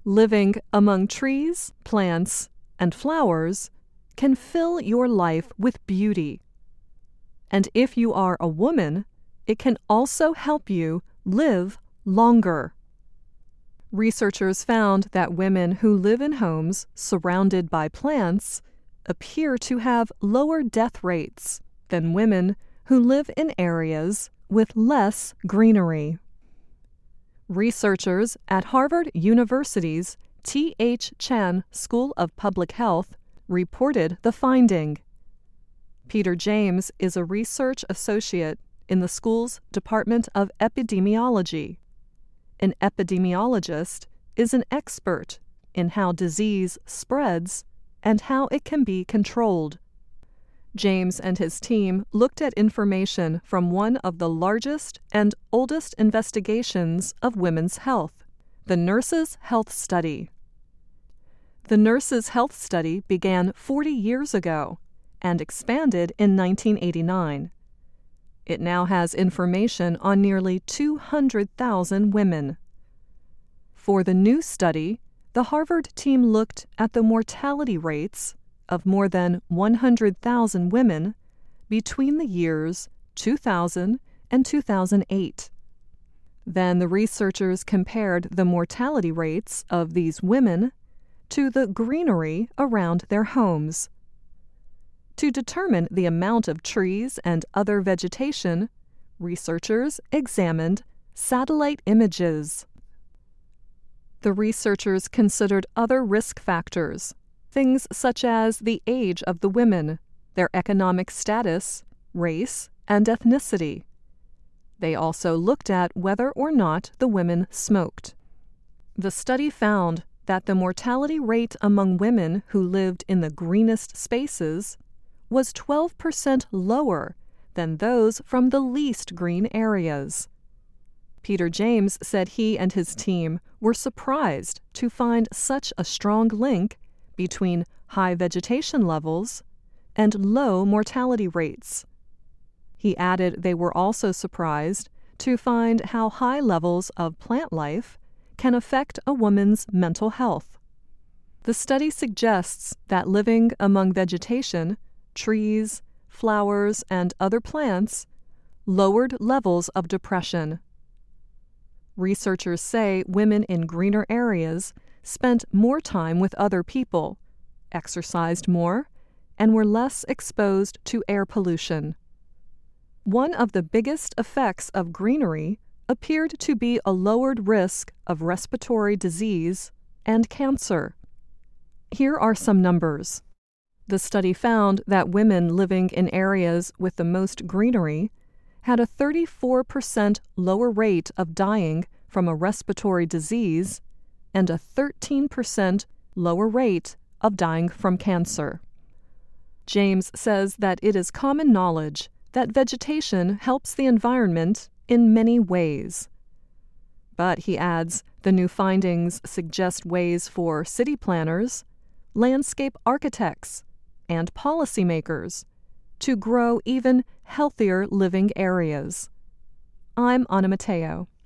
Living among trees, plants, and flowers can fill your life with beauty. And if you are a woman, it can also help you live longer. Researchers found that women who live in homes surrounded by plants appear to have lower death rates than women who live in areas with less greenery. Researchers at Harvard University's T.H. Chan School of Public Health reported the finding. Peter James is a research associate in the school's Department of Epidemiology. An epidemiologist is an expert in how disease spreads and how it can be controlled. James and his team looked at information from one of the largest and oldest investigations of women's health, the Nurses' Health Study. The Nurses' Health Study began 40 years ago and expanded in 1989. It now has information on nearly 200,000 women. For the new study, the Harvard team looked at the mortality rates of more than 100,000 women between the years 2000 and 2008. Then the researchers compared the mortality rates of these women to the greenery around their homes. To determine the amount of trees and other vegetation, researchers examined satellite images. The researchers considered other risk factors, things such as the age of the women, their economic status, race, and ethnicity. They also looked at whether or not the women smoked. The study found that the mortality rate among women who lived in the greenest spaces was 12% lower than those from the least green areas. Peter James said he and his team were surprised to find such a strong link between high vegetation levels and low mortality rates. He added they were also surprised to find how high levels of plant life can affect a woman's mental health. The study suggests that living among vegetation, trees, flowers, and other plants lowered levels of depression. Researchers say women in greener areas spent more time with other people, exercised more, and were less exposed to air pollution. One of the biggest effects of greenery appeared to be a lowered risk of respiratory disease and cancer. Here are some numbers. The study found that women living in areas with the most greenery had a 34% lower rate of dying from a respiratory disease and a 13% lower rate of dying from cancer. James says that it is common knowledge that vegetation helps the environment in many ways. But, he adds, the new findings suggest ways for city planners, landscape architects, and policymakers to grow even healthier living areas. I'm Anna Matteo.